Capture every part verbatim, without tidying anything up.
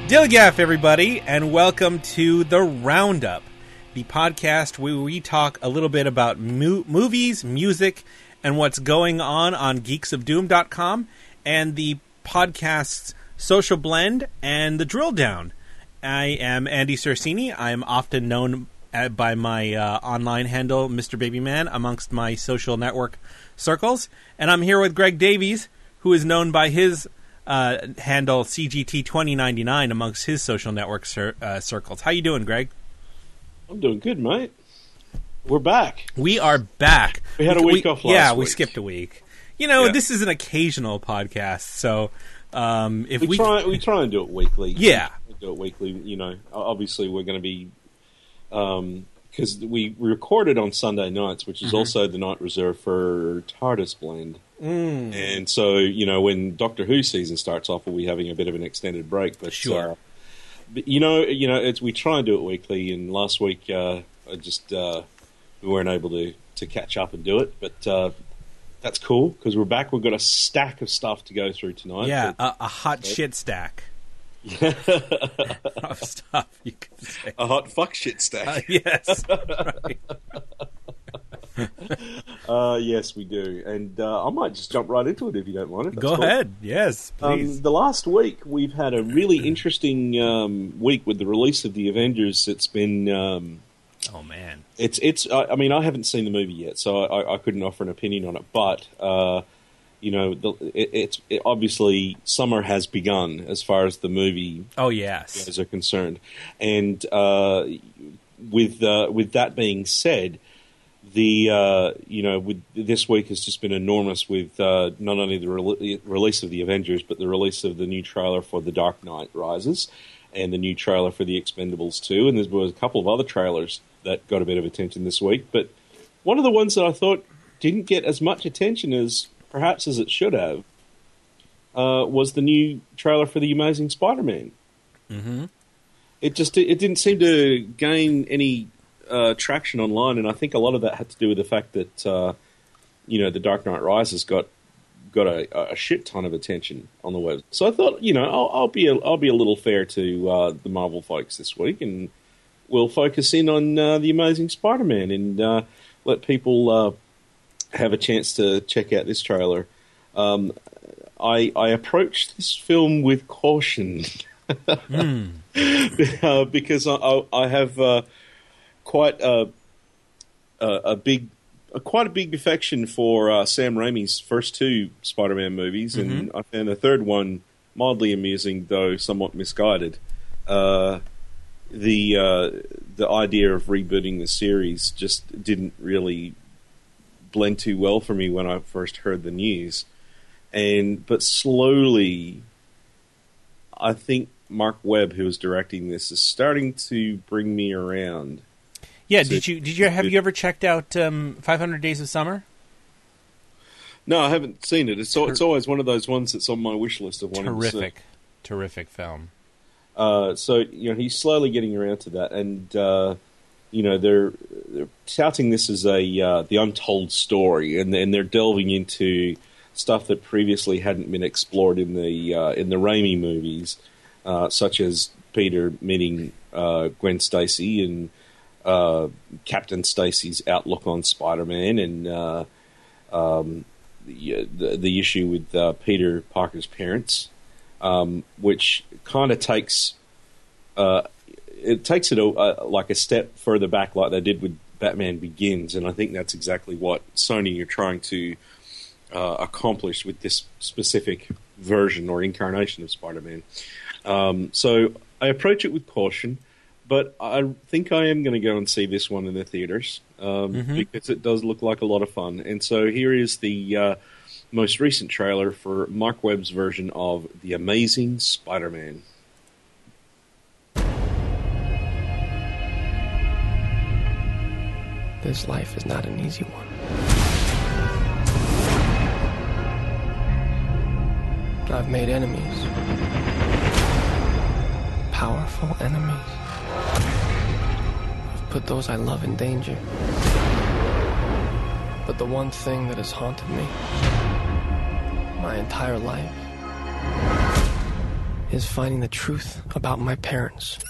Dilgaff, everybody, and welcome to The Roundup, the podcast where we talk a little bit about mo- movies, music, and what's going on on geeks of doom dot com, and the podcast's Social Blend and The Drill Down. I am Andy Cersini. I am often known by my uh, online handle, Mister Babyman, amongst my social network circles. And I'm here with Greg Davies, who is known by his uh, handle, C G T twenty ninety-nine, amongst his social network cir- uh, circles. How you doing, Greg? I'm doing good, mate. We're back. We are back. We had a week we, off last Yeah, week. we skipped a week. You know, Yeah. this is an occasional podcast, so um, if we... we try, we try and do it weekly. Yeah. We do it weekly. You know, obviously we're going to be because um, we recorded on Sunday nights, which is mm-hmm. also the night reserved for TARDIS Blend. Mm. And so, you know, when Doctor Who season starts off, we'll be having a bit of an extended break. But sure. Uh, but, you know, you know, it's, we try and do it weekly. And last week, uh, I just uh, we weren't able to, to catch up and do it. But uh, that's cool because we're back. We've got a stack of stuff to go through tonight. Yeah, but, a, a hot okay. shit stack. Of stuff, you could say. A hot fuck shit stack. Uh, yes. Right. uh, yes, we do. And uh, I might just jump right into it if you don't mind. If that's Go cool. ahead. Yes, please. Um, the last week, we've had a really interesting um, week with the release of The Avengers. It's been... Um, oh, man. It's, it's. I, I mean, I haven't seen the movie yet, so I, I couldn't offer an opinion on it. But... Uh, You know, the, it, it's it, obviously summer has begun as far as the movie. Oh yes, guys are concerned, and uh, with uh, with that being said, the uh, you know with this week has just been enormous with uh, not only the re- release of the Avengers, but the release of the new trailer for The Dark Knight Rises, and the new trailer for The Expendables two, and there was a couple of other trailers that got a bit of attention this week. But one of the ones that I thought didn't get as much attention as perhaps as it should have, uh, was the new trailer for The Amazing Spider-Man. Mm-hmm. It just it didn't seem to gain any uh, traction online, and I think a lot of that had to do with the fact that uh, you know The Dark Knight Rises got got a, a shit ton of attention on the web. So I thought, you know, I'll, I'll be a, I'll be a little fair to uh, the Marvel folks this week, and we'll focus in on uh, The Amazing Spider-Man and uh, let people. Uh, have a chance to check out this trailer. Um, I, I approached this film with caution mm. uh, because I, I have uh, quite a, a, a big, a, quite a big affection for uh, Sam Raimi's first two Spider-Man movies, mm-hmm. and I found the third one mildly amusing, though somewhat misguided. Uh, the uh, the idea of rebooting the series just didn't really blend too well for me when I first heard the news, and but slowly, I think Mark Webb, who was directing this, is starting to bring me around. Yeah, to, did you did you have you ever checked out um, five hundred Days of Summer? No, I haven't seen it. It's it's always one of those ones that's on my wish list of wanting to see. Terrific, terrific film. Uh, so you know, he's slowly getting around to that, and. Uh, You know, they're they're touting this as a uh, the untold story, and and they're delving into stuff that previously hadn't been explored in the uh, in the Raimi movies, uh, such as Peter meeting uh, Gwen Stacy and uh, Captain Stacy's outlook on Spider-Man, and uh, um, the, the the issue with uh, Peter Parker's parents, um, which kind of takes. Uh, It takes it a, uh, like a step further back, like they did with Batman Begins, and I think that's exactly what Sony are trying to uh, accomplish with this specific version or incarnation of Spider-Man. Um, so I approach it with caution, but I think I am going to go and see this one in the theaters um, mm-hmm. because it does look like a lot of fun. And so here is the uh, most recent trailer for Mark Webb's version of The Amazing Spider-Man. This life is not an easy one. I've made enemies. Powerful enemies. I've put those I love in danger. But the one thing that has haunted me my entire life is finding the truth about my parents.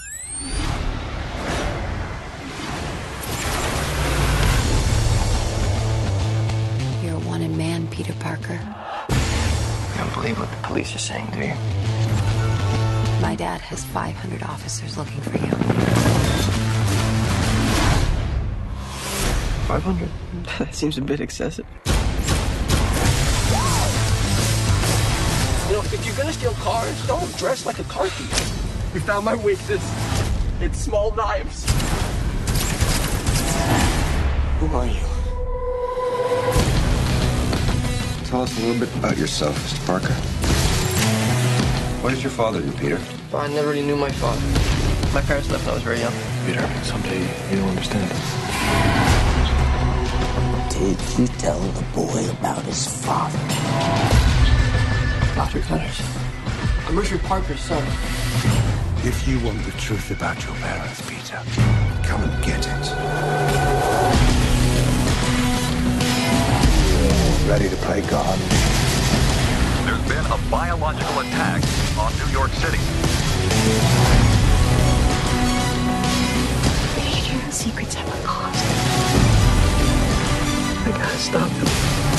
You're a wanted man, Peter Parker. You don't believe what the police are saying, do you? My dad has five hundred officers looking for you. five hundred? That seems a bit excessive. You know, if you're gonna steal cars, don't dress like a car thief. We found my weakness. It's small knives. Who are you? Tell us a little bit about yourself, Mister Parker. What did your father do, Peter? I never really knew my father. My parents left when I was very young. Peter, someday you'll understand. Did you tell the boy about his father? Doctor Connors. I'm Richard Parker's son. If you want the truth about your parents, Peter, come and get it. Ready to play God? There's been a biological attack on New York City. Peter, secrets have a cost. I gotta stop him.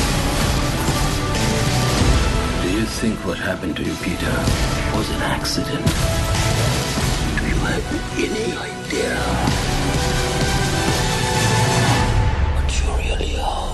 Do you think what happened to you, Peter, was an accident? Do you have any idea what you really are?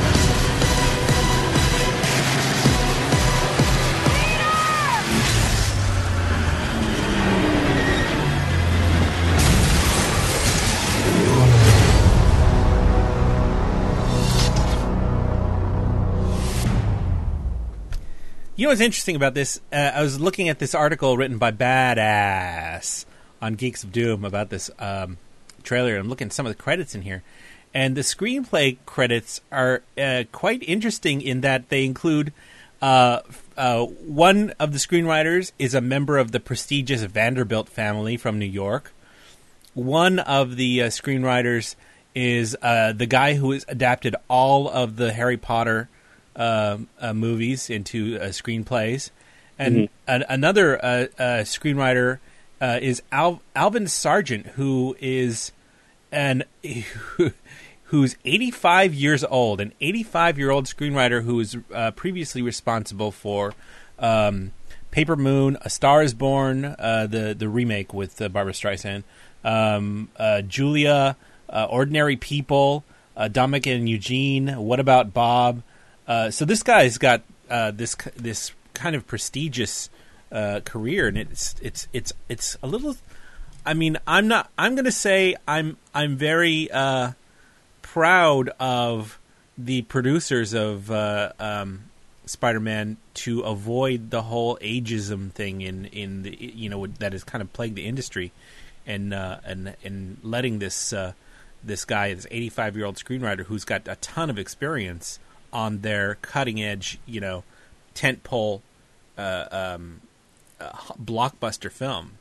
You know what's interesting about this? Uh, I was looking at this article written by Badass on Geeks of Doom about this um, trailer. I'm looking at some of the credits in here. And the screenplay credits are uh, quite interesting in that they include uh, uh, one of the screenwriters is a member of the prestigious Vanderbilt family from New York. One of the uh, screenwriters is uh, the guy who has adapted all of the Harry Potter Uh, uh, movies into uh, screenplays, and Mm-hmm. an, another uh, uh, screenwriter uh, is Al- Alvin Sargent, who is an who's eighty-five years old, an eighty-five-year-old screenwriter who was uh, previously responsible for um, Paper Moon, A Star Is Born, uh, the the remake with uh, Barbra Streisand, um, uh, Julia, uh, Ordinary People, uh, Dominic and Eugene, What About Bob? Uh, so this guy's got uh, this this kind of prestigious uh, career, and it's it's it's it's a little. I mean, I'm not. I'm going to say I'm I'm very uh, proud of the producers of uh, um, Spider-Man to avoid the whole ageism thing in in the you know that has kind of plagued the industry, and uh, and and letting this uh, this guy, this eighty-five year old screenwriter who's got a ton of experience on their cutting edge, you know, tentpole uh, um, uh, blockbuster film.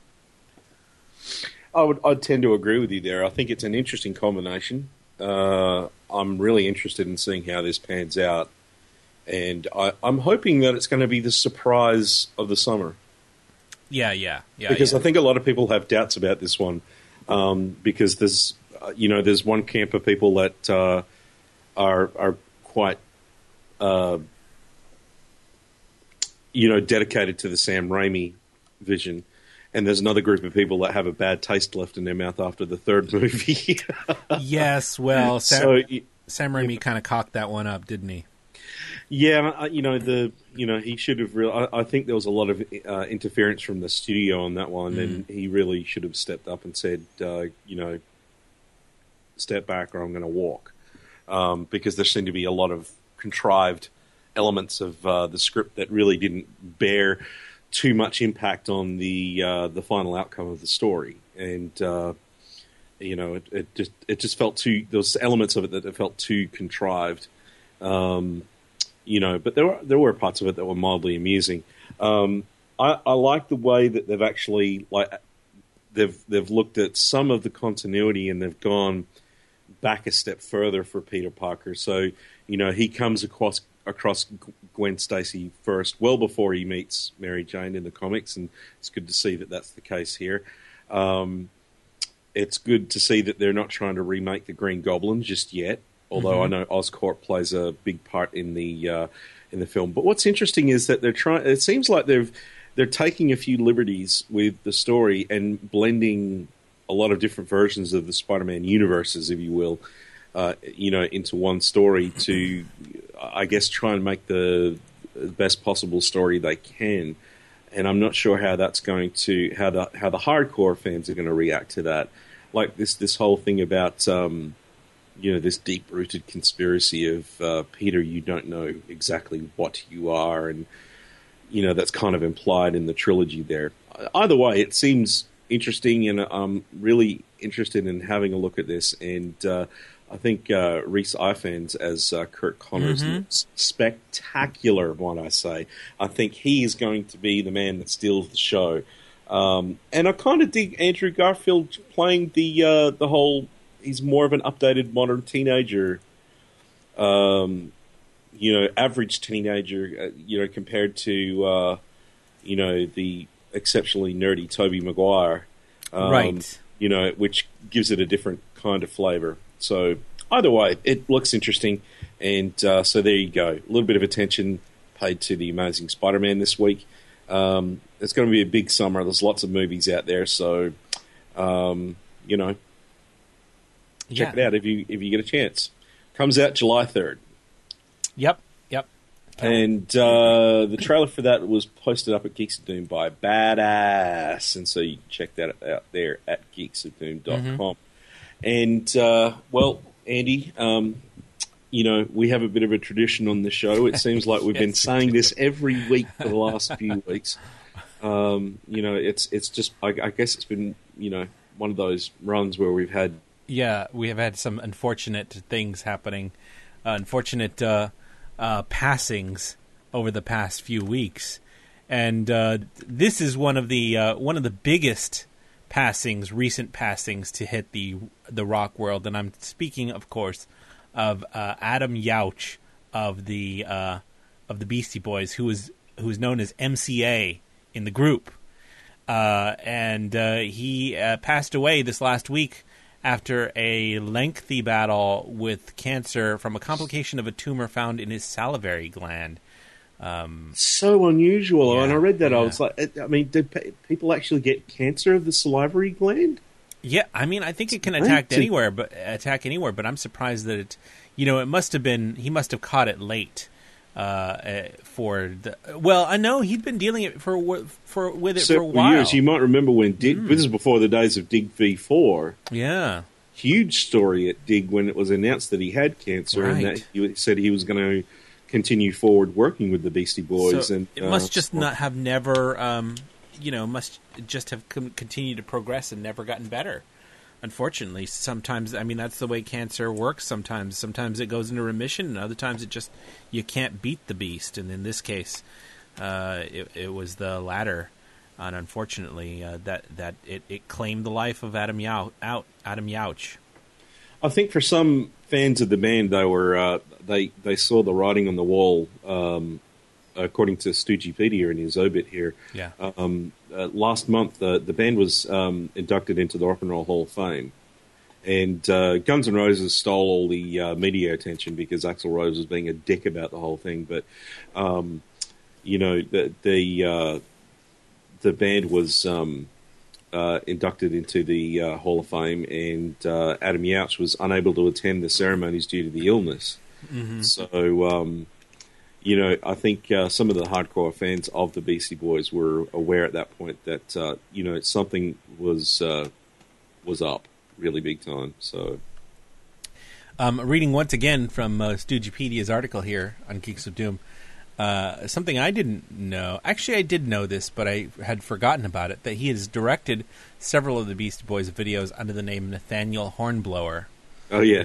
I would I'd tend to agree with you there. I think it's an interesting combination. Uh, I'm really interested in seeing how this pans out, and I, I'm hoping that it's going to be the surprise of the summer. Yeah, yeah, yeah. Because yeah. I think a lot of people have doubts about this one, um, because there's uh, you know there's one camp of people that uh, are are quite uh, you know dedicated to the Sam Raimi vision. And there's another group of people that have a bad taste left in their mouth after the third movie. Yes, well, Sam, so, Sam Raimi kind of cocked that one up, didn't he? Yeah, you know the you know he should have. Re- I, I think there was a lot of uh, interference from the studio on that one, mm. and he really should have stepped up and said, uh, you know, step back or I'm going to walk, um, because there seemed to be a lot of contrived elements of uh, the script that really didn't bear too much impact on the uh, the final outcome of the story, and uh, you know it, it just it just felt too. There was elements of it that it felt too contrived, um, you know. But there were there were parts of it that were mildly amusing. Um, I, I like the way that they've actually like they've they've looked at some of the continuity and they've gone back a step further for Peter Parker. So you know he comes across across Gwen Stacy first, well before he meets Mary Jane in the comics, and it's good to see that that's the case here. Um, it's good to see that they're not trying to remake the Green Goblin just yet, although mm-hmm. I know Oscorp plays a big part in the uh, in the film. But what's interesting is that they're trying. It seems like they've they're taking a few liberties with the story and blending a lot of different versions of the Spider-Man universes, if you will, uh, you know, into one story to, I guess, try and make the best possible story they can. And I'm not sure how that's going to how the how the hardcore fans are going to react to that. Like this this whole thing about um, you know, this deep rooted conspiracy of uh, Peter, you don't know exactly what you are, and you know that's kind of implied in the trilogy there. Either way, it seems interesting, and I'm really interested in having a look at this. And uh, I think uh, Rhys Ifans as uh, Kurt Connors Mm-hmm. looks spectacular, might I say. I think he is going to be the man that steals the show. Um, and I kind of dig Andrew Garfield playing the uh, the whole. He's more of an updated modern teenager, um, you know, average teenager, uh, you know, compared to uh, you know the exceptionally nerdy Tobey Maguire, um, right? You know, which gives it a different kind of flavor. So either way, it looks interesting, and uh, so there you go. A little bit of attention paid to the Amazing Spider-Man this week. Um, it's going to be a big summer. There's lots of movies out there, so um, you know, check Yeah. it out if you if you get a chance. Comes out July third. Yep, yep. And uh, the trailer for that was posted up at Geeks of Doom by Badass, and so you can check that out there at geeks of doom dot com. Mm-hmm. And, uh, well, Andy, um, you know, we have a bit of a tradition on the show. It seems like we've yes, been saying this every week for the last few weeks. Um, you know, it's it's just, I, I guess it's been, you know, one of those runs where we've had... Yeah, we have had some unfortunate things happening, uh, unfortunate uh, uh, passings over the past few weeks. And uh, this is one of the uh, one of the biggest passings, recent passings to hit the the rock world, and I'm speaking, of course, of uh, Adam Yauch of the uh, of the Beastie Boys, who is who is known as M C A in the group, uh, and uh, he uh, passed away this last week after a lengthy battle with cancer from a complication of a tumor found in his salivary gland. Um, so unusual. yeah, and I read that, yeah. I was like, I mean, do pe- people actually get cancer of the salivary gland? Yeah, I mean, I think it can It's attack to- anywhere, but attack anywhere. But I'm surprised that it, you know, it must have been he must have caught it late. Uh, uh, for the well, I know he'd been dealing it for for with it Several for a while. years. You might remember when Dig, Mm. this is before the days of Dig V four. Yeah, Huge story at Dig when it was announced that he had cancer, and Right. that he said he was going to continue forward working with the Beastie Boys. so and it must uh, just not have never, um, you know, must just have com- continued to progress and never gotten better. Unfortunately, sometimes, I mean, that's the way cancer works. Sometimes, sometimes it goes into remission, and other times it just you can't beat the beast. And in this case, uh, it, it was the latter, and unfortunately, uh, that that it, it claimed the life of Adam Yau- out Adam Yauch. I think for some fans of the band, they were uh, they they saw the writing on the wall. Um, according to Stoogepedia in his obit here, Yeah. um, uh, last month the the band was um, inducted into the Rock and Roll Hall of Fame, and uh, Guns N' Roses stole all the uh, media attention because Axl Rose was being a dick about the whole thing. But um, you know the the uh, the band was. Um, Uh, inducted into the uh, Hall of Fame, and uh, Adam Yauch was unable to attend the ceremonies due to the illness. Mm-hmm. So, um, you know, I think uh, some of the hardcore fans of the Beastie Boys were aware at that point that uh, you know something was uh, was up really big time. So, Um, reading once again from uh, Stoogepedia's article here on Geeks of Doom. Uh, something I didn't know. Actually, I did know this, but I had forgotten about it. That he has directed several of the Beastie Boys videos under the name Nathaniel Hornblower. oh yeah,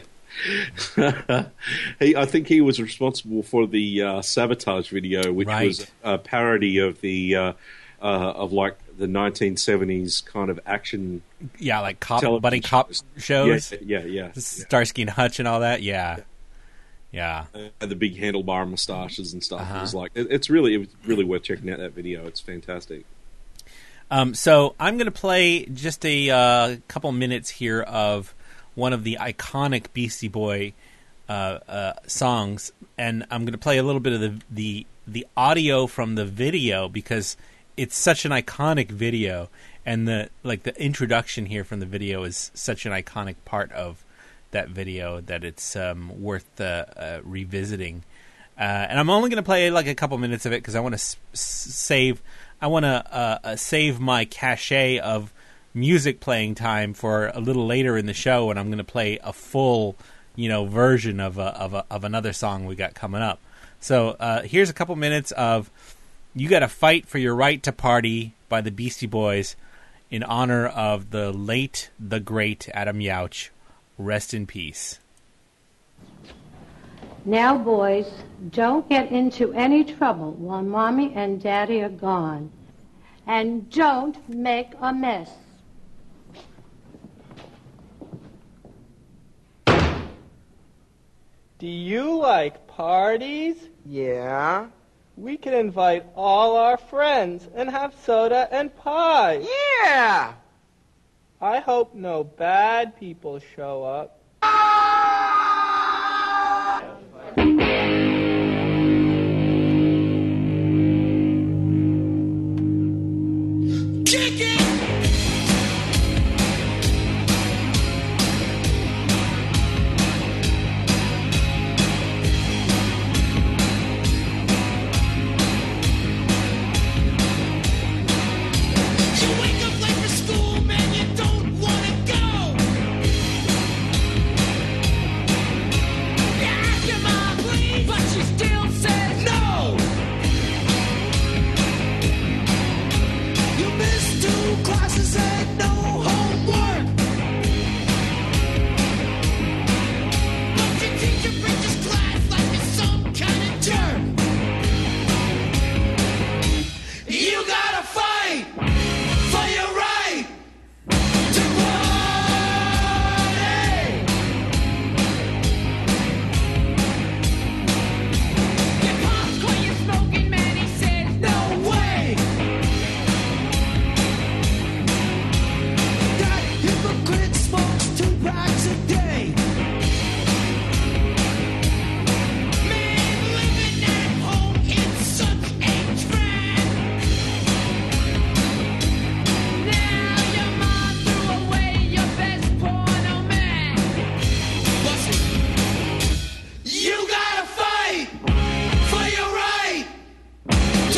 he, I think he was responsible for the uh, Sabotage video, which Right. was a parody of the uh, uh, of like the nineteen seventies kind of action. Yeah, like cop, Television buddy cop shows. shows. Yeah, yeah, yeah. Starsky and Hutch and all that. Yeah, Yeah. Uh, had the big handlebar mustaches and stuff. Uh-huh. It was like it, it's really it was really worth checking out that video. It's fantastic. Um, so I'm going to play just a uh, couple minutes here of one of the iconic Beastie Boy uh, uh, songs, and I'm going to play a little bit of the, the the audio from the video because it's such an iconic video, and the like the introduction here from the video is such an iconic part of that video that it's um, worth uh, uh, revisiting. Uh, and I'm only going to play like a couple minutes of it because I want to s- s- save. I want to uh, uh, save my cachet of music playing time for a little later in the show, and I'm going to play a full, you know, version of a, of a, of another song we got coming up. So uh, here's a couple minutes of "You Gotta Fight for Your Right to Party" by the Beastie Boys in honor of the late, the great Adam Yauch. Rest in peace. Now, boys, don't get into any trouble while Mommy and Daddy are gone. And don't make a mess. Do you like parties? Yeah. We can invite all our friends and have soda and pie. Yeah! I hope no bad people show up. Kick it! You wake up late for school, man, you don't wanna go. You ask your mom, please, but she still says no. You missed two classes and no homework. But your teacher preaches class like it's some kind of jerk. You gotta fight for your right to party. Your pops caught you smoking, man, he said, no way. That hypocrite smokes two packs a day. Man, living at home is such a drag. Now your mom threw away your best porno mag. What's it? You gotta fight for your right to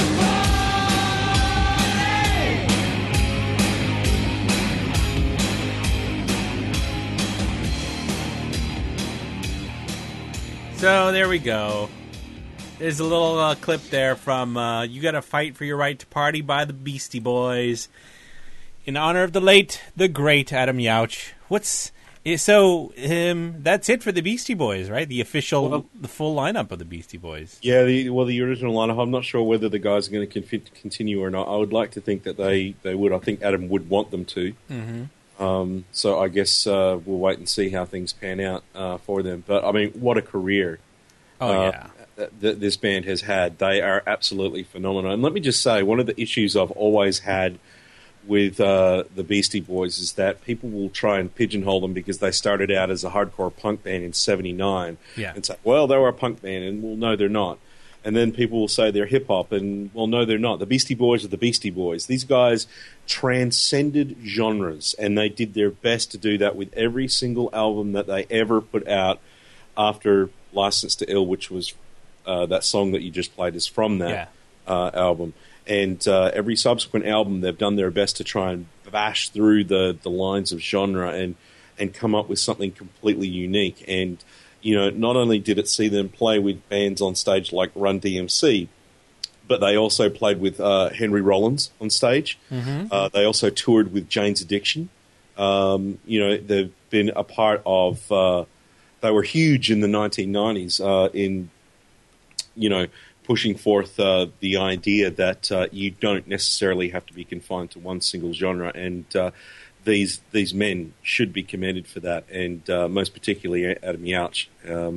So there we go. There's a little uh, clip there from uh, "You Gotta Fight for Your Right to Party" by the Beastie Boys in honor of the late, the great Adam Yauch. What's so? Um, that's it for the Beastie Boys, right? The official, Well, the full lineup of the Beastie Boys. Yeah, the, well, the original lineup. I'm not sure whether the guys are going to con- continue or not. I would like to think that they, they would. I think Adam would want them to. Mm-hmm. Um, so I guess uh, we'll wait and see how things pan out uh, for them. But I mean, what a career! Oh uh, yeah. th- th- this band has had. They are absolutely phenomenal. And let me just say, one of the issues I've always had with uh, the Beastie Boys is that people will try and pigeonhole them because they started out as a hardcore punk band in seventy-nine. Yeah. And say, well, they were a punk band, and well, no, they're not. And then people will say they're hip-hop, and, well, no, they're not. The Beastie Boys are the Beastie Boys. These guys transcended genres, and they did their best to do that with every single album that they ever put out after License to Ill, which was uh, that song that you just played is from that Yeah. uh, album. And uh, every subsequent album, they've done their best to try and bash through the, the lines of genre and, and come up with something completely unique. And you know, not only did it see them play with bands on stage like Run D M C, but they also played with uh, Henry Rollins on stage. Mm-hmm. Uh, they also toured with Jane's Addiction. Um, you know, they've been a part of. Uh, they were huge in the nineteen nineties uh, in, you know, pushing forth uh, the idea that uh, you don't necessarily have to be confined to one single genre, and uh, these these men should be commended for that, and uh, most particularly Adam Yauch. Um,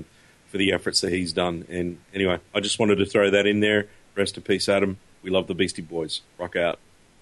for the efforts that he's done. And anyway, I just wanted to throw that in there. Rest in peace, Adam. We love the Beastie Boys. Rock out.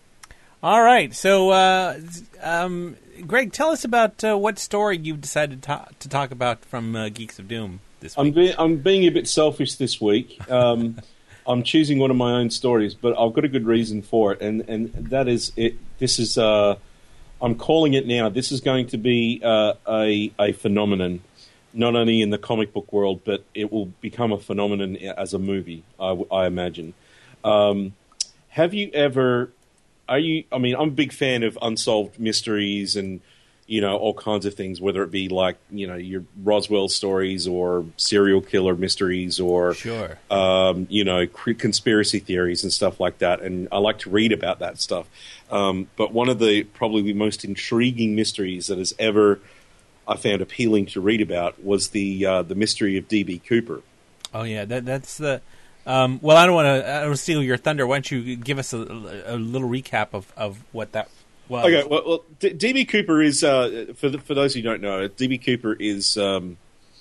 All right. So, uh, um, Greg, tell us about uh, what story you decided to, ta- to talk about from uh, Geeks of Doom this week. I'm, be- I'm being a bit selfish this week. Um, I'm choosing one of my own stories, but I've got a good reason for it, and, and that is it. This is uh, I'm calling it now. This is going to be uh, a a phenomenon, not only in the comic book world, but it will become a phenomenon as a movie. I, I imagine. Um, have you ever? Are you? I mean, I'm a big fan of unsolved mysteries and, you know, all kinds of things, whether it be like, you know, your Roswell stories or serial killer mysteries or, sure. um, you know, conspiracy theories and stuff like that. And I like to read about that stuff. Um, but one of the probably the most intriguing mysteries that has ever I found appealing to read about was the uh, the mystery of D B Cooper. Oh yeah, that that's the. Um, well, I don't want to. I don't steal your thunder. Why don't you give us a, a little recap of, of what that was? Okay, well, well D B Cooper is uh, for the, for those who don't know, D B Cooper is um,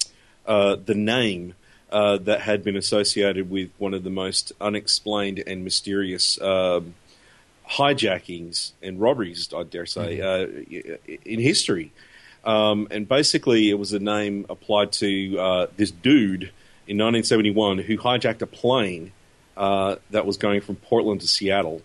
uh, the name uh, that had been associated with one of the most unexplained and mysterious um, hijackings and robberies, I dare say, mm-hmm. uh, in history. Um, and basically, it was a name applied to uh, this dude in nineteen seventy-one who hijacked a plane uh, that was going from Portland to Seattle.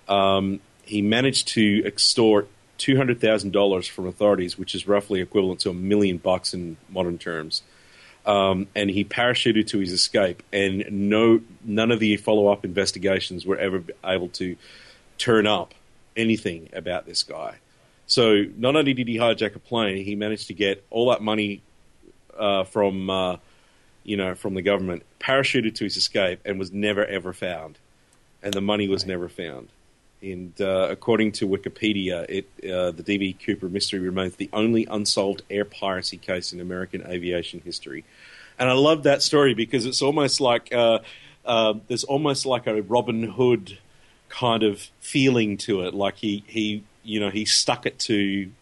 Um, he managed to extort two hundred thousand dollars from authorities, which is roughly equivalent to a million bucks in modern terms. Um, and he parachuted to his escape, and no, none of the follow-up investigations were ever able to turn up anything about this guy. So not only did he hijack a plane, he managed to get all that money uh, from... Uh, you know, from the government, parachuted to his escape and was never, ever found. And the money was right. never found. And uh, according to Wikipedia, it uh, the D B Cooper mystery remains the only unsolved air piracy case in American aviation history. And I love that story because it's almost like, uh, uh, there's almost like a Robin Hood kind of feeling to it. Like he, he you know, he stuck it to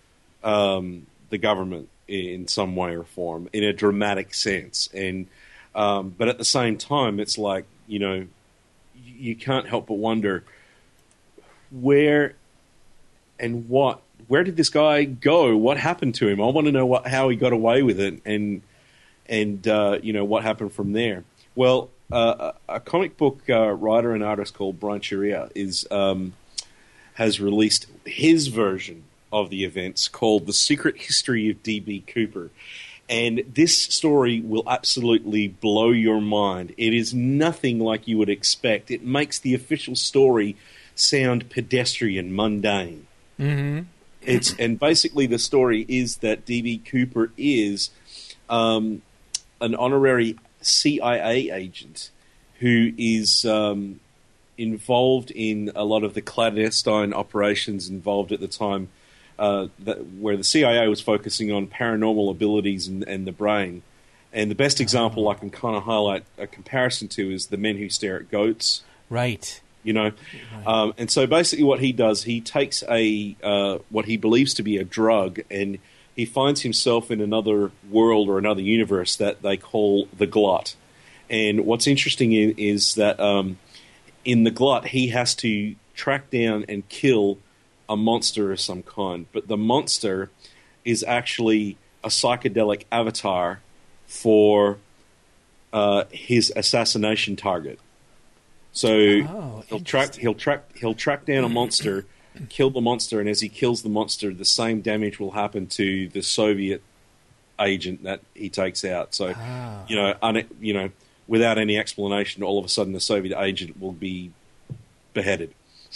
um, the government in some way or form, in a dramatic sense. And um, but at the same time, it's like, you know, you can't help but wonder where and what, where did this guy go? What happened to him? I want to know what, how he got away with it, and and uh, you know, what happened from there. Well, uh, a comic book uh, writer and artist called Brian Cheria is um, has released his version of the events called The Secret History of D B Cooper. And this story will absolutely blow your mind. It is nothing like you would expect. It makes the official story sound pedestrian, mundane. Mm-hmm. It's and basically the story is that D B Cooper is um, an honorary C I A agent who is um, involved in a lot of the clandestine operations involved at the time, Uh, that, where the C I A was focusing on paranormal abilities and, and the brain. And the best example I can kind of highlight a comparison to is The Men Who Stare at Goats. Right. You know? Right. Um, and so basically what he does, he takes a uh, what he believes to be a drug, and he finds himself in another world or another universe that they call the Glut. And what's interesting in, is that um, in the Glut, he has to track down and kill a monster of some kind, but the monster is actually a psychedelic avatar for uh, his assassination target. So oh, he'll track he'll track he'll track down a monster, kill the monster, and as he kills the monster, the same damage will happen to the Soviet agent that he takes out. So oh. you know, un, you know, without any explanation, all of a sudden the Soviet agent will be beheaded.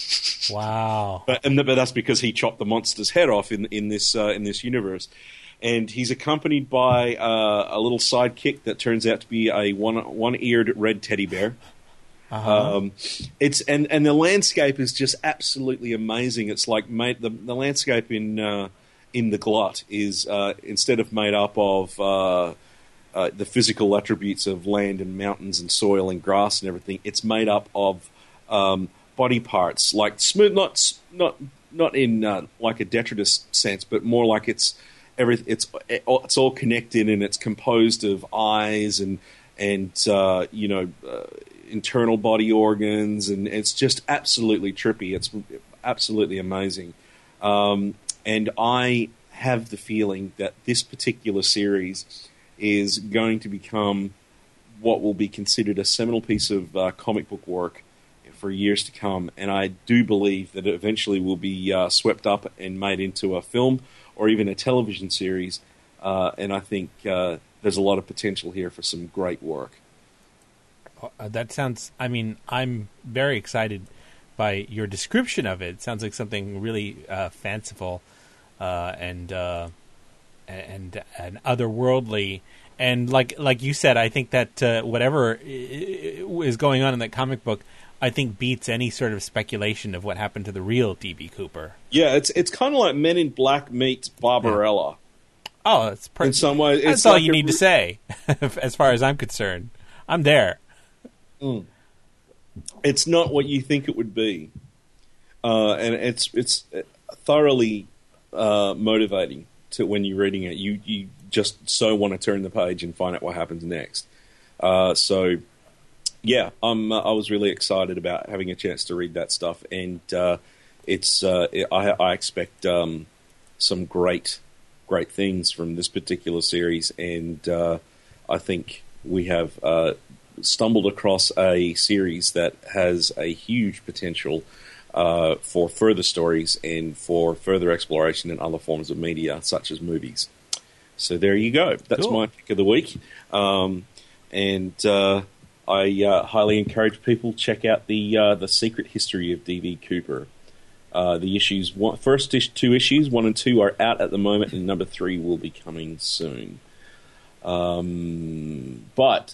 Wow! But, and, but that's because he chopped the monster's head off in in this uh, in this universe, and he's accompanied by uh, a little sidekick that turns out to be a one one eared red teddy bear. Uh-huh. Um, it's and, and the landscape is just absolutely amazing. It's like made the the landscape in uh, in the Glut is uh, instead of made up of uh, uh, the physical attributes of land and mountains and soil and grass and everything, it's made up of um, body parts, like smooth, not not not in uh, like a detritus sense, but more like it's every it's it's all connected and it's composed of eyes and and uh, you know uh, internal body organs, and it's just absolutely trippy. It's absolutely amazing, um, and I have the feeling that this particular series is going to become what will be considered a seminal piece of uh, comic book work for years to come, and I do believe that it eventually will be uh, swept up and made into a film or even a television series, uh, and I think uh, there's a lot of potential here for some great work. Uh, that sounds, I mean, I'm very excited by your description of it. It sounds like something really uh, fanciful uh, and uh, and and otherworldly. And like like you said, I think that uh, whatever is going on in that comic book, I think beats any sort of speculation of what happened to the real D B. Cooper. Yeah, it's it's kind of like Men in Black meets Barbarella. Yeah. Oh, it's per- in some ways. That's it's all like you a, need to say, as far as I'm concerned. I'm there. Mm. It's not what you think it would be, uh, and it's it's thoroughly uh, motivating to when you're reading it. You you just so want to turn the page and find out what happens next. Uh, so, yeah, I'm uh, I was really excited about having a chance to read that stuff, and uh, it's uh, it, I, I expect um, some great great things from this particular series, and uh, I think we have uh, stumbled across a series that has a huge potential uh, for further stories and for further exploration in other forms of media, such as movies. So there you go. That's Cool. my pick of the week. Um, and uh, I uh, highly encourage people to check out the uh, the Secret History of D B. Cooper. Uh, the issues, one, first ish, two issues, one and two, are out at the moment, and number three will be coming soon. Um, but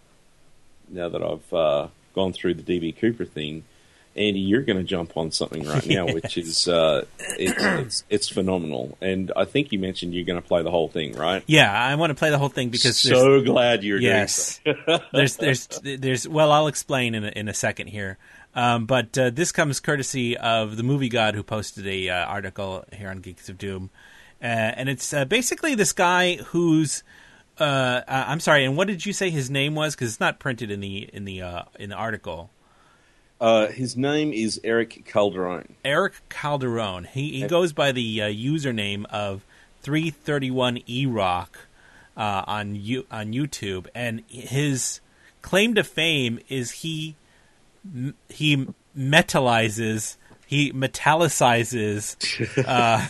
now that I've uh, gone through the D B. Cooper thing, Andy, you're going to jump on something right now, Yes. which is uh, it's, it's it's phenomenal. And I think you mentioned you're going to play the whole thing, right? Yeah, I want to play the whole thing because so there's, glad you're yes, doing so. there's there's there's well, I'll explain in a, in a second here. Um, but uh, this comes courtesy of the Movie God, who posted a uh, article here on Geeks of Doom, uh, and it's uh, basically this guy who's uh, uh, I'm sorry, and what did you say his name was? Because it's not printed in the in the uh, in the article. Uh, his name is Eric Calderon. Eric Calderon. He he goes by the uh, username of three thirty-one E Rock uh, on you on YouTube, and his claim to fame is he he metallizes, he metallicizes uh,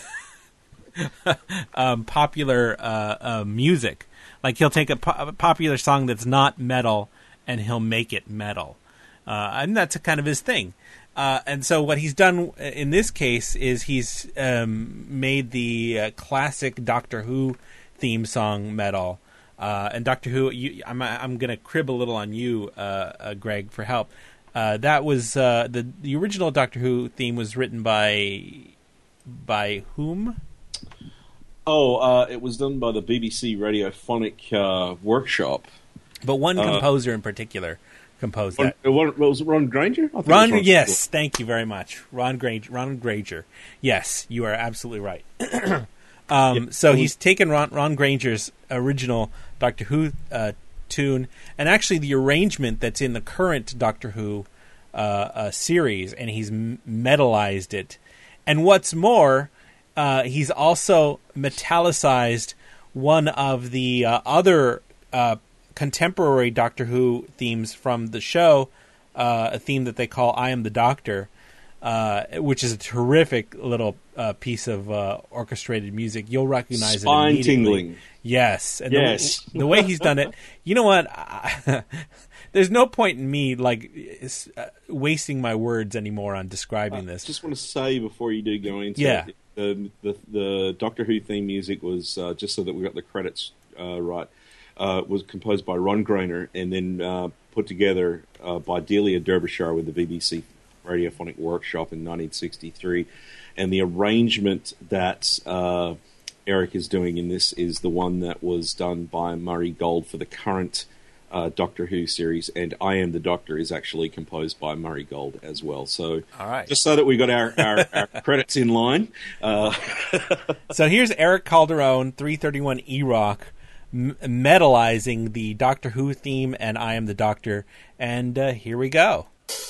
um, popular uh, uh, music. Like he'll take a, po- a popular song that's not metal and he'll make it metal. Uh, and that's a kind of his thing. Uh, and so what he's done in this case is he's um, made the uh, classic Doctor Who theme song metal. Uh, and Doctor Who, you, I'm, I'm going to crib a little on you, uh, uh, Greg, for help. Uh, that was uh, the the original Doctor Who theme was written by by whom? Oh, uh, it was done by the B B C Radiophonic uh, Workshop. But one Uh, composer in particular composed Ron, that. uh, was it Ron Granger? I think it Ron, was Ron yes, thank you very much, Ron Granger. Ron Granger, yes, you are absolutely right. um, Yep. So he's taken Ron, Ron Granger's original Doctor Who uh, tune, and actually the arrangement that's in the current Doctor Who uh, uh, series, and he's m- metalized it. And what's more, uh, he's also metallicized one of the uh, other uh, contemporary Doctor Who themes from the show, uh, a theme that they call "I Am the Doctor," uh, which is a terrific little uh, piece of uh, orchestrated music. You'll recognize Spine it immediately. tingling. Yes, and Yes. The, the way he's done it. You know what? I, there's no point in me like is, uh, wasting my words anymore on describing I this. just want to say before you do go into Yeah. it, the, the the Doctor Who theme music was uh, just so that we got the credits uh, right. Uh, was composed by Ron Grainer and then uh, put together uh, by Delia Derbyshire with the B B C Radiophonic Workshop in nineteen sixty-three. And the arrangement that uh, Eric is doing in this is the one that was done by Murray Gold for the current uh, uh, Doctor Who series, and I Am the Doctor is actually composed by Murray Gold as well. So, all right. Just so that we got our, our, our credits in line. Uh, so here's Eric Calderon, three thirty-one E-Rock, m- metalizing the Doctor Who theme and I Am the Doctor, and uh, here we go.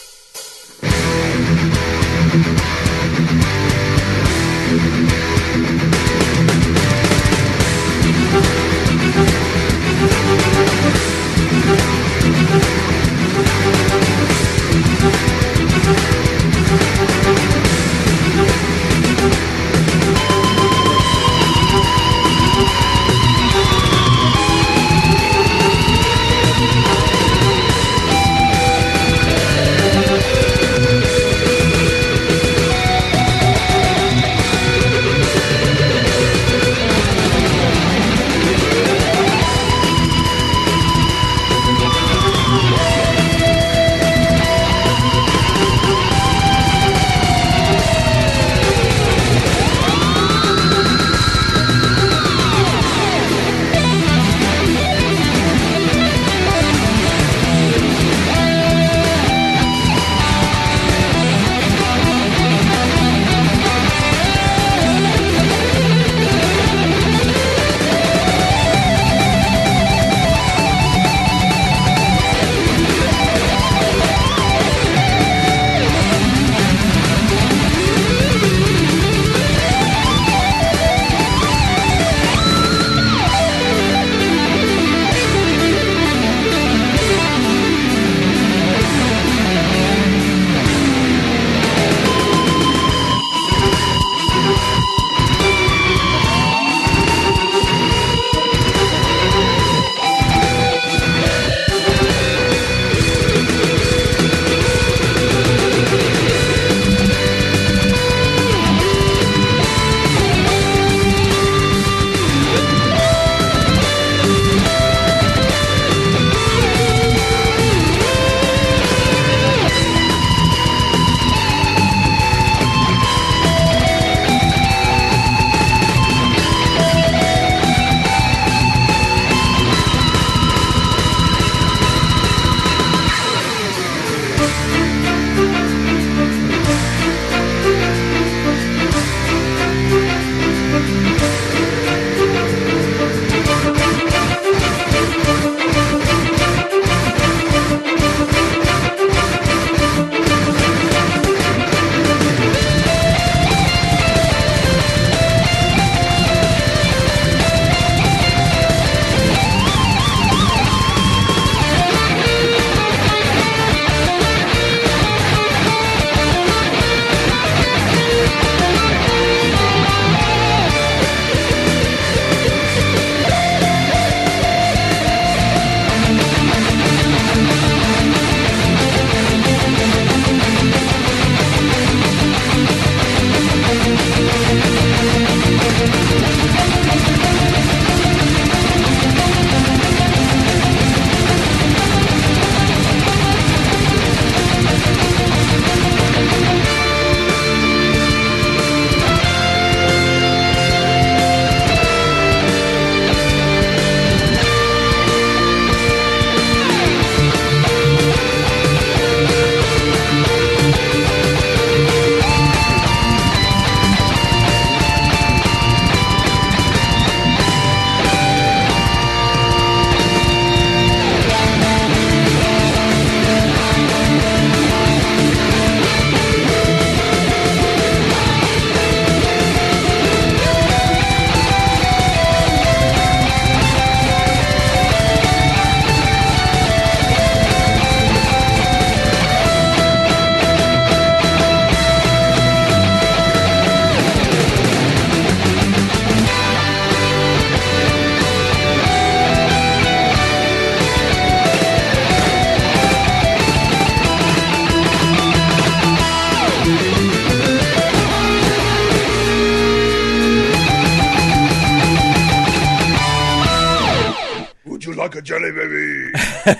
like a jelly baby.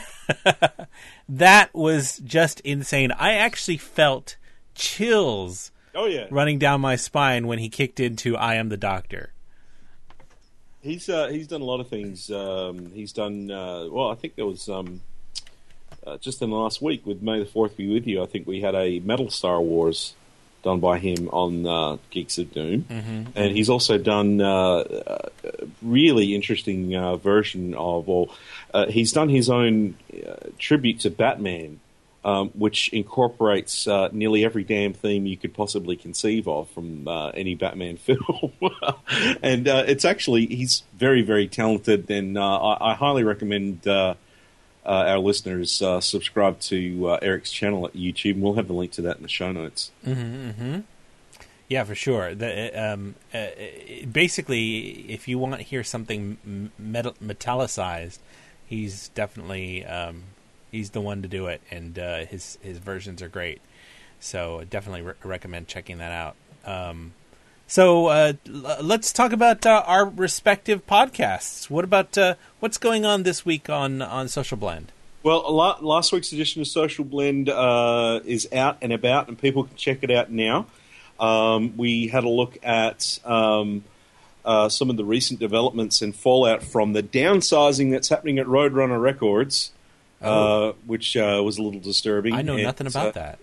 That was just insane. I actually felt chills oh, yeah. running down my spine when he kicked into I Am the Doctor. He's uh, he's done a lot of things. Um, he's done uh, well. I think there was um, uh, just in the last week with May the Fourth Be With You. I think we had a Metal Star Wars done by him on uh, Geeks of Doom, Mm-hmm. and he's also done uh, a really interesting uh, version of. Well, uh, he's done his own uh, tribute to Batman. Um, which incorporates uh, nearly every damn theme you could possibly conceive of from uh, any Batman film. and uh, it's actually, he's very, very talented, and uh, I, I highly recommend uh, uh, our listeners uh, subscribe to uh, Eric's channel at YouTube, and we'll have the link to that in the show notes. Mm-hmm, mm-hmm. Yeah, for sure. The, um, uh, basically, if you want to hear something metal- metallicized, he's definitely... Um, He's the one to do it, and uh, his his versions are great. So definitely re- recommend checking that out. Um, so uh, l- let's talk about uh, our respective podcasts. What about uh, what's going on this week on, on Social Blend? Well, a lot, last week's edition of Social Blend uh, is out and about, and people can check it out now. Um, we had a look at um, uh, some of the recent developments and fallout from the downsizing that's happening at Roadrunner Records. Oh. Uh, which uh, was a little disturbing. I know and, nothing about uh, that.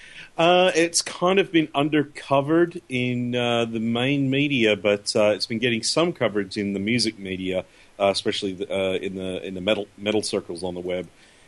Uh, it's kind of been undercovered in uh, the main media, but uh, it's been getting some coverage in the music media, uh, especially the, uh, in the in the metal metal circles on the web.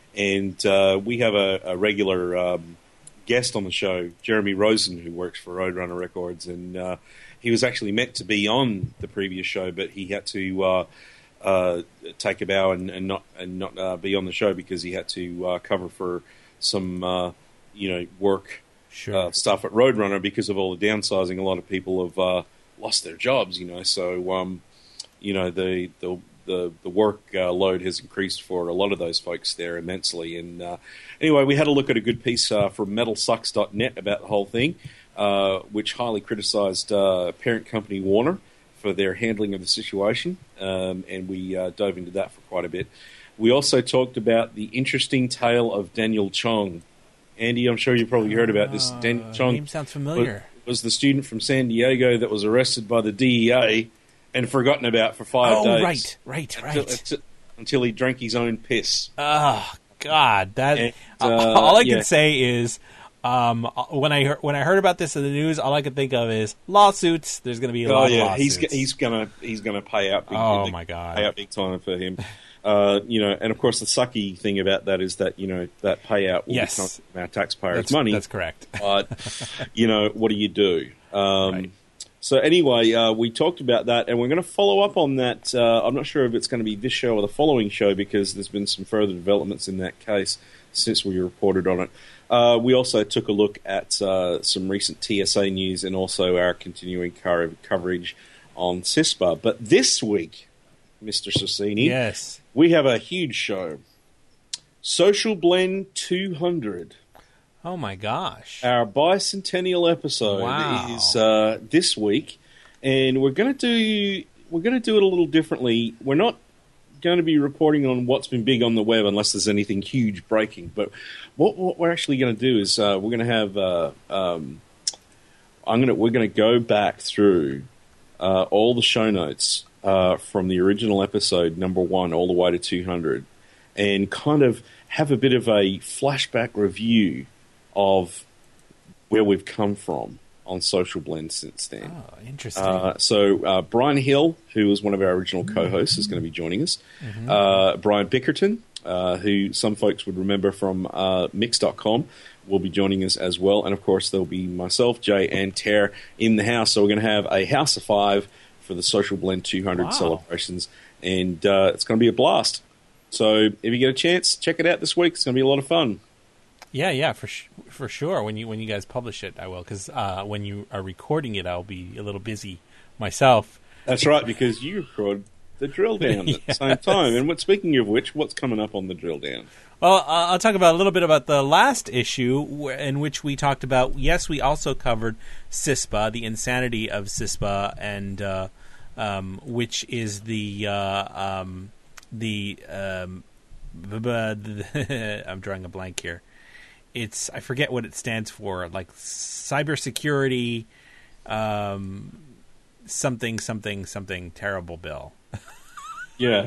And uh, we have a, a regular um, guest on the show, Jeremy Rosen, who works for Roadrunner Records, and uh, he was actually meant to be on the previous show, but he had to. Uh, Uh, take a bow and, and not and not uh, be on the show because he had to uh, cover for some uh, you know work sure. uh, stuff at Roadrunner because of all the downsizing. A lot of people have uh, lost their jobs, you know. So um, you know the the the, the work uh, load has increased for a lot of those folks there immensely. And uh, anyway, we had a look at a good piece uh, from metal sucks dot net about the whole thing, uh, which highly criticized uh, parent company Warner for their handling of the situation, um, and we uh, dove into that for quite a bit. We also talked about the interesting tale of Daniel Chong. Andy, I'm sure you probably heard about this. Uh, Daniel Chong name sounds familiar. Was, was the student from San Diego that was arrested by the D E A and forgotten about for five oh, days. Oh, right, right, right. Until, until he drank his own piss. Oh, God. That and, uh, All I yeah. can say is... Um, when I heard, when I heard about this in the news, all I could think of is lawsuits. There's going to be a oh, lot yeah. of lawsuits. He's he's gonna he's gonna pay out. Big, oh big, my god, pay out big time for him. uh, you know, and of course the sucky thing about that is that you know that payout will yes. become from our taxpayers' that's, money. That's correct. But you know, what do you do? Um, right. So anyway, uh, we talked about that, and we're going to follow up on that. Uh, I'm not sure if it's going to be this show or the following show because there's been some further developments in that case since we reported on it. Uh, we also took a look at uh, some recent T S A news and also our continuing car- coverage on CISPA. But this week, Mister Sassini, yes, we have a huge show. Social Blend two hundred. Oh my gosh. Our bicentennial episode wow. is uh, this week, and we're going to do we're going to do it a little differently. We're not going to be reporting on what's been big on the web unless there's anything huge breaking. But what, what we're actually going to do is uh, we're going to have uh, um, I'm going to we're going to go back through uh, all the show notes uh, from the original episode number one all the way to two hundred, and kind of have a bit of a flashback review of where we've come from on Social Blend since then. Oh, interesting. Uh, so uh, Brian Hill, who was one of our original co-hosts, is going to be joining us. Mm-hmm. Uh, Brian Bickerton, uh, who some folks would remember from uh, Mix dot com, will be joining us as well. And, of course, there'll be myself, Jay, and Tara in the house. So we're going to have a house of five for the Social Blend two hundred wow. celebrations. And uh, it's going to be a blast. So if you get a chance, check it out this week. It's going to be a lot of fun. Yeah, yeah, for sh- for sure. When you when you guys publish it, I will, because uh, when you are recording it, I'll be a little busy myself. That's right, because you record the drill down at the same time. And what, speaking of which, what's coming up on the drill down? Well, uh, I'll talk about a little bit about the last issue in which we talked about. Yes, we also covered CISPA, the insanity of CISPA, and uh, um, which is the uh, um, the um, I'm drawing a blank here. It's I forget what it stands for, like cybersecurity, um, something something something terrible bill. Yeah.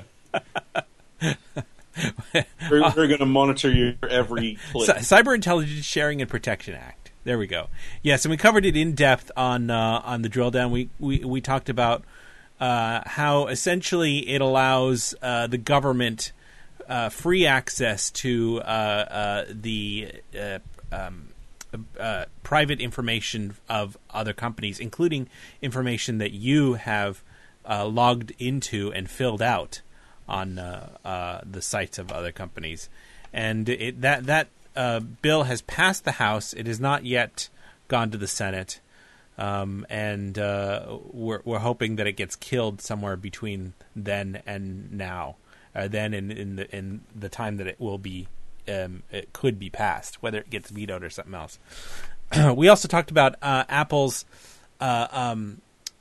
we're we're going to monitor your every click. C- Cyber Intelligence Sharing and Protection Act. There we go. Yes, and we covered it in depth on uh, on the drill down. We we we talked about uh, how essentially it allows uh, the government uh, free access to uh, uh, the uh, um, uh, private information of other companies, including information that you have uh, logged into and filled out on uh, uh, the sites of other companies, and it, that that. Uh, bill has passed the House. It has not yet gone to the Senate, um, and uh, we're, we're hoping that it gets killed somewhere between then and now. Uh, then in, in the in the time that it will be, um, it could be passed, whether it gets vetoed or something else. We also talked about uh, Apple's uh, um,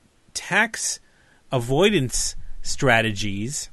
tax avoidance strategies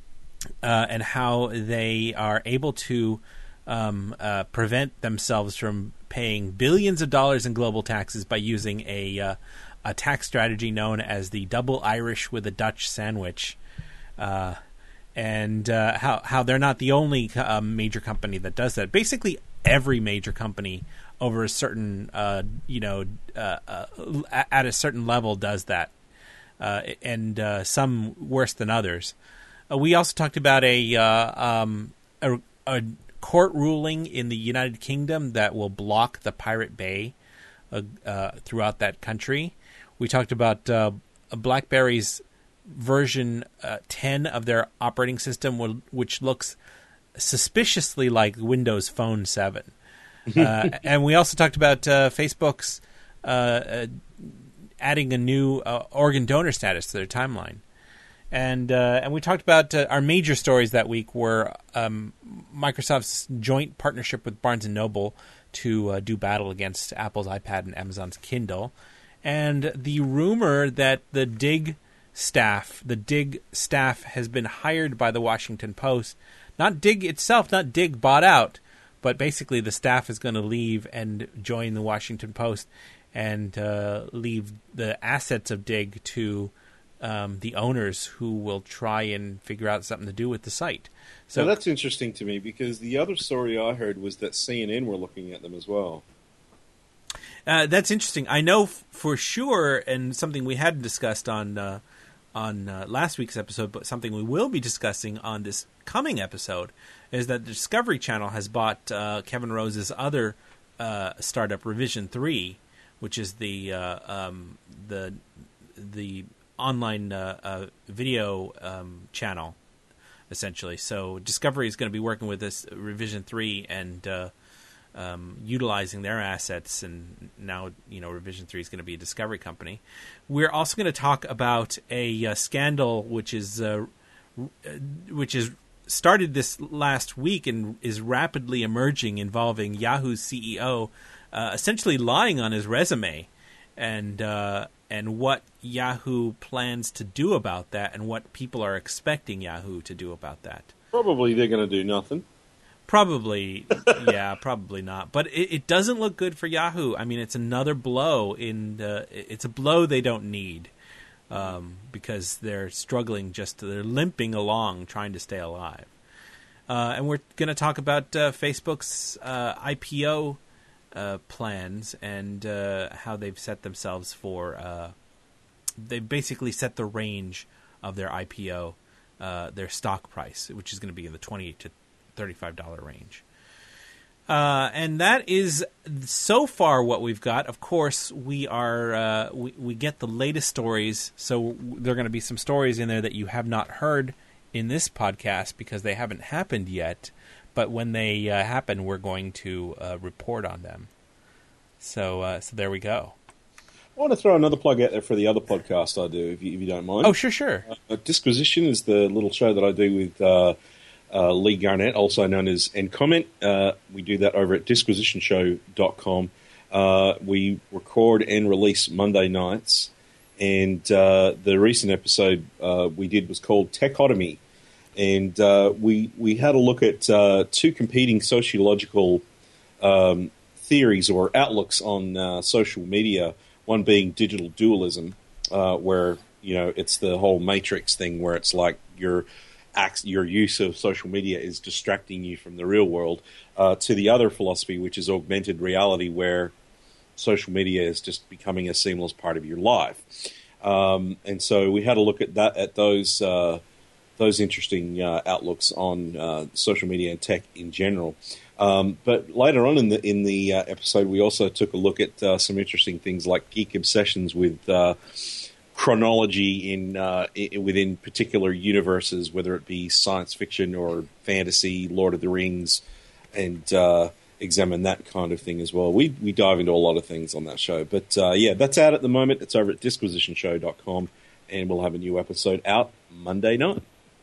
uh, and how they are able to. Um, uh, prevent themselves from paying billions of dollars in global taxes by using a uh, a tax strategy known as the double Irish with a Dutch sandwich, uh, and uh, how how they're not the only uh, major company that does that. Basically, every major company over a certain uh, you know uh, uh, at a certain level does that, uh, and uh, some worse than others. Uh, we also talked about a uh, um, a, a court ruling in the United Kingdom that will block the Pirate Bay uh, uh, throughout that country. We talked about uh, BlackBerry's version uh, ten of their operating system, will, which looks suspiciously like Windows Phone seven. uh, and we also talked about uh, Facebook's uh, uh, adding a new uh, organ donor status to their timeline. And uh, and we talked about uh, our major stories that week were um, Microsoft's joint partnership with Barnes and Noble to uh, do battle against Apple's iPad and Amazon's Kindle, and the rumor that the Dig staff, the Dig staff has been hired by the Washington Post. Not Dig itself, not Dig bought out, but basically the staff is going to leave and join the Washington Post and uh, leave the assets of Dig to Um, the owners who will try and figure out something to do with the site. So well, that's interesting to me because the other story I heard was that C N N were looking at them as well. Uh, that's interesting. I know f- for sure, and something we hadn't discussed on uh, on uh, last week's episode, but something we will be discussing on this coming episode, is that the Discovery Channel has bought uh, Kevin Rose's other uh, startup, Revision three, which is the uh, um, the the online uh, uh, video um, channel, essentially. So Discovery is going to be working with this Revision three and uh, um, utilizing their assets, and now you know Revision three is going to be a Discovery company. We're also going to talk about a uh, scandal which is uh, which is started this last week and is rapidly emerging, involving Yahoo's C E O uh, essentially lying on his resume, and uh, and what Yahoo plans to do about that, and what people are expecting Yahoo to do about that. Probably they're going to do nothing. Probably, yeah, probably not. But it, it doesn't look good for Yahoo. I mean, it's another blow in the, it's a blow they don't need, um, because they're struggling, just they're limping along trying to stay alive. Uh, and we're going to talk about uh, Facebook's uh, I P O uh, plans and uh, how they've set themselves for. Uh, they've basically set the range of their I P O, uh, their stock price, which is going to be in the twenty-eight to thirty-five dollars range. Uh, and that is so far what we've got. Of course, we are uh, we, we get the latest stories, so there are going to be some stories in there that you have not heard in this podcast because they haven't happened yet. But when they uh, happen, we're going to uh, report on them. So uh, so there we go. I want to throw another plug out there for the other podcast I do, if you, if you don't mind. Oh, sure, sure. Uh, Disquisition is the little show that I do with uh, uh, Lee Garnett, also known as End Comment. Uh, we do that over at disquisition show dot com. Uh, we record and release Monday nights, and uh, the recent episode uh, we did was called Techotomy, and uh, we we had a look at uh, two competing sociological um, theories or outlooks on uh, social media. One being digital dualism, uh, where you know it's the whole Matrix thing, where it's like your acts, your use of social media is distracting you from the real world, uh, to the other philosophy, which is augmented reality, where social media is just becoming a seamless part of your life. Um, and so we had a look at that, at those uh, those interesting uh, outlooks on uh, social media and tech in general. Um, but later on in the in the uh, episode, we also took a look at uh, some interesting things like geek obsessions with uh, chronology in, uh, in within particular universes, whether it be science fiction or fantasy, Lord of the Rings, and uh, examine that kind of thing as well. We we dive into a lot of things on that show. But uh, yeah, that's out at the moment. It's over at disquisition show dot com, and we'll have a new episode out Monday night.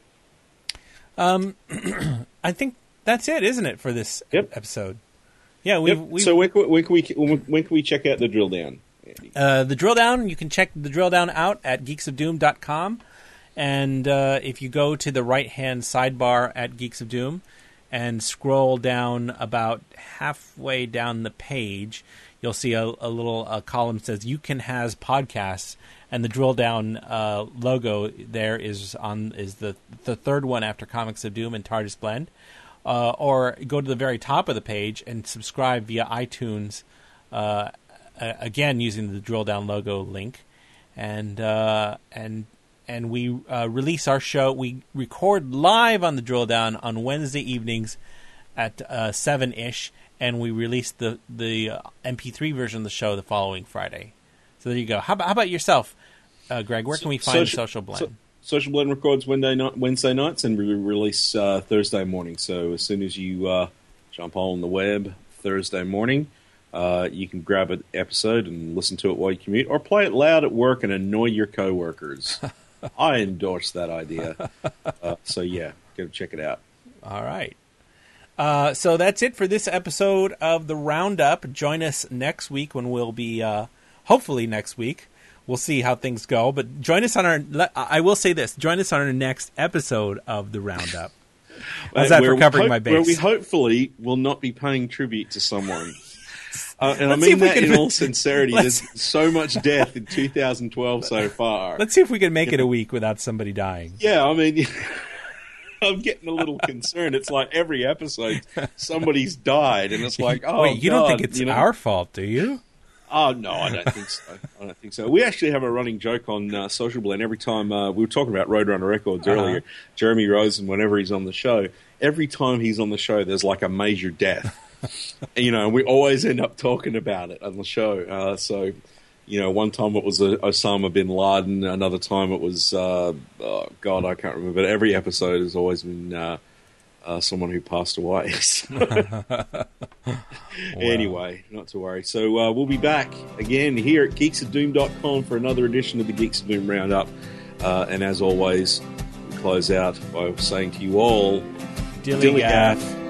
Um, I think that's it, isn't it, for this yep. episode? Yeah. We've, yep. we've, so when, when can we when can we check out the drill down? Uh, the drill down. You can check the drill down out at geeks of doom dot com, and uh, if you go to the right hand sidebar at Geeks of Doom and scroll down about halfway down the page, you'll see a, a little a column that says "You Can Has Podcasts," and the drill down uh, logo there is on is the the third one after Comics of Doom and TARDIS Blend. Uh, or go to the very top of the page and subscribe via iTunes. Uh, uh, again, using the drill down logo link, and uh, and and we uh, release our show. We record live on the drill down on Wednesday evenings at uh, seven ish, and we release the the uh, M P three version of the show the following Friday. So there you go. How about how about yourself, uh, Greg? Where can we find Social, Social Blend? So, Social Blend records Wednesday, night, Wednesday nights, and we release uh, Thursday morning. So as soon as you uh, jump on the web Thursday morning, uh, you can grab an episode and listen to it while you commute, or play it loud at work and annoy your coworkers. I endorse that idea. Uh, so yeah, go check it out. All right. Uh, so that's it for this episode of the Roundup. Join us next week when we'll be, uh, hopefully next week. We'll see how things go, but join us on our, I will say this, join us on our next episode of the Roundup. How's that for covering hope, my base? Where we hopefully will not be paying tribute to someone. Uh, and Let's I mean that can, in all sincerity. There's so much death in two thousand twelve so far. Let's see if we can make it a week without somebody dying. Yeah, I mean, I'm getting a little concerned. It's like every episode somebody's died, and it's like, oh, wait, you God, don't think it's you know? our fault, do you? Oh, no, I don't think so. I don't think so. We actually have a running joke on uh, Social Blend. Every time uh, we were talking about Roadrunner Records uh-huh. earlier, Jeremy Rosen, whenever he's on the show, every time he's on the show, there's like a major death. You know, we always end up talking about it on the show. Uh, so, you know, one time it was uh, Osama bin Laden. Another time it was, uh, oh, God, I can't remember. But every episode has always been uh, uh, someone who passed away. Wow. Anyway, not to worry. So uh, we'll be back again here at geeks of doom dot com for another edition of the Geeks of Doom Roundup. Uh, and as always, we close out by saying to you all, Dilly gaff.